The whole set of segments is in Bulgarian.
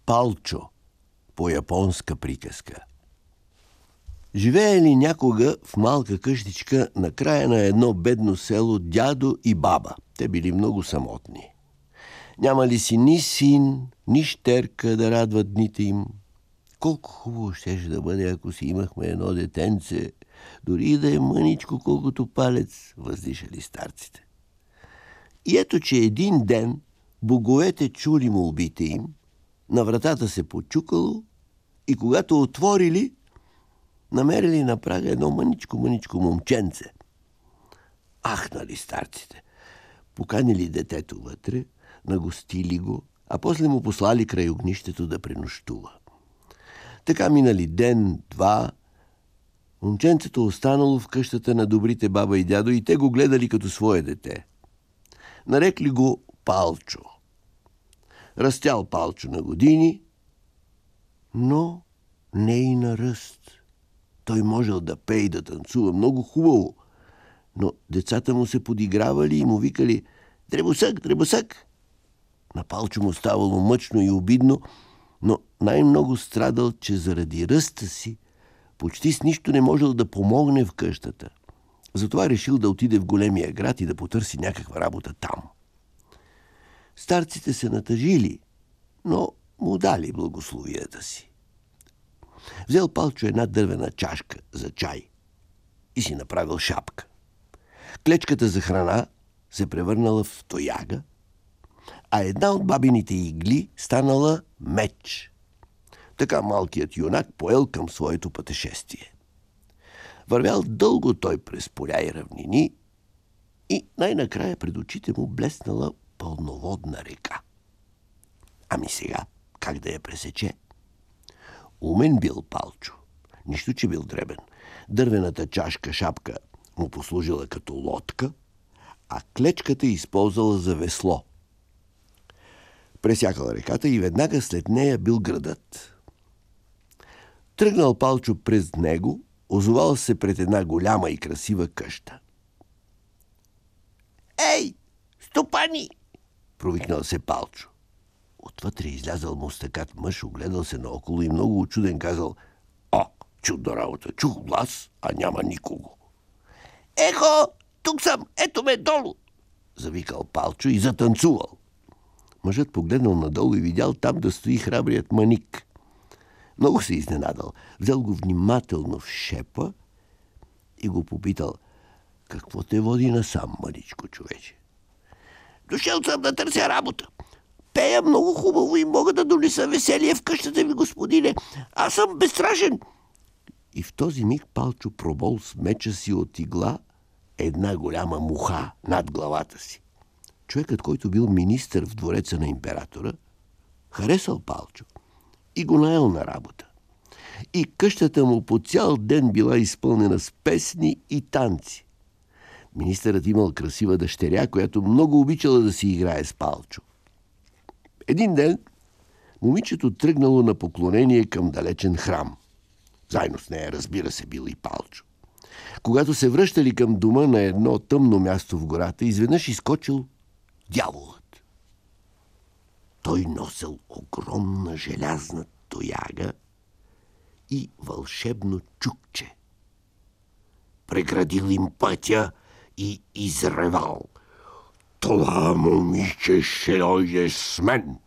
Палчо по японска приказка. Живеели някога в малка къщичка на края на едно бедно село дядо и баба. Те били много самотни. Нямали си ни син, ни щерка да радват дните им. Колко хубаво щеше да бъде, ако си имахме едно детенце, дори и да е мъничко колкото палец, въздишали старците. И ето, че един ден боговете чули молбите им, на вратата се почукало и когато отворили, намерили на прага едно мъничко момченце. Ахнали старците, поканили детето вътре, нагостили го, а после му послали край огнището да пренощува. Така минали ден, два, момченцето останало в къщата на добрите баба и дядо и те го гледали като свое дете. Нарекли го Палчо. Растял Палчо на години, но не и на ръст. Той можел да пее и да танцува много хубаво, но децата му се подигравали и му викали «Дребосък, дребосък!». На Палчо му ставало мъчно и обидно, но най-много страдал, че заради ръста си почти с нищо не можел да помогне в къщата. Затова решил да отиде в големия град и да потърси някаква работа там. Старците се натъжили, но му дали благословията си. Взел Палчо една дървена чашка за чай и си направил шапка. Клечката за храна се превърнала в тояга, а една от бабините игли станала меч. Така малкият юнак поел към своето пътешествие. Вървял дълго той през поля и равнини и най-накрая пред очите му блеснала пълноводна река. Ами сега, как да я пресече? Умен бил Палчо, нищо че бил дребен. Дървената чашка шапка му послужила като лодка, а клечката използвала за весло. Пресякал реката и веднага след нея бил градът. Тръгнал Палчо през него, озовал се пред една голяма и красива къща. «Ей, стопани!» провикнал се Палчо. Отвътре излязал мустакат мъж, огледал се наоколо и много учуден казал: «О, чудна работа, чух глас, а няма никого». «Ехо, тук съм, ето ме долу!» завикал Палчо и затанцувал. Мъжът погледнал надолу и видял там да стои храбрият Маник. Много се изненадал, взел го внимателно в шепа и го попитал: «Какво те води насам, мъничко човече?» «Дошъл съм да търся работа. Пея много хубаво и мога да донеса веселие в къщата ви, господине. Аз съм безстрашен». И в този миг Палчо пробол с меча си от игла една голяма муха над главата си. Човекът, който бил министър в двореца на императора, харесал Палчо и го наел на работа. И къщата му по цял ден била изпълнена с песни и танци. Министърът имал красива дъщеря, която много обичала да си играе с Палчо. Един ден момичето тръгнало на поклонение към далечен храм. Заедно с нея, разбира се, бил и Палчо. Когато се връщали към дома на едно тъмно място в гората, изведнъж изскочил дяволът. Той носел огромна желязна тояга и вълшебно чукче. Преградил им пътя и изревал: «Това момиче ще дойде с мен!»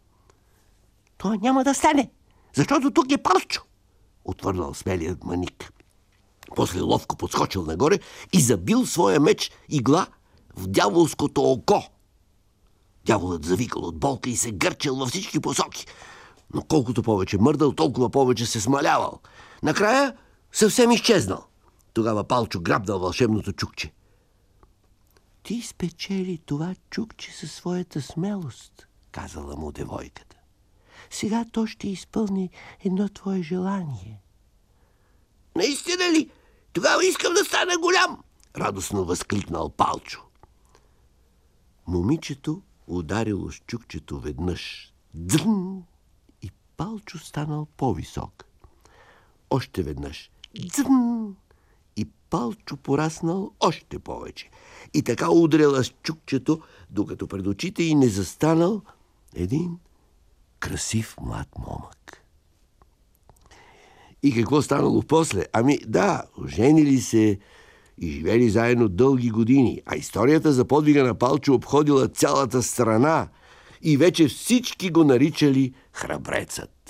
«Това няма да стане, защото тук е Палчо!» отвърнал смелият Маник. После ловко подскочил нагоре и забил своя меч игла в дяволското око. Дяволът завикал от болка и се гърчил във всички посоки. Но колкото повече мърдал, толкова повече се смалявал. Накрая съвсем изчезнал. Тогава Палчо грабнал вълшебното чукче. «Ти спечели това чукче със своята смелост», казала му девойката. «Сега то ще изпълни едно твое желание». «Наистина ли? Тогава искам да стана голям!» радостно възкликнал Палчо. Момичето ударило с чукчето веднъж. Дзън! И Палчо станал по-висок. Още веднъж. Дзън! И Палчо пораснал още повече. И така удряла с чукчето, докато пред очите й не застанал един красив млад момък. И какво станало после? Ами да, оженили се и живели заедно дълги години, а историята за подвига на Палчо обходила цялата страна и вече всички го наричали храбрецът.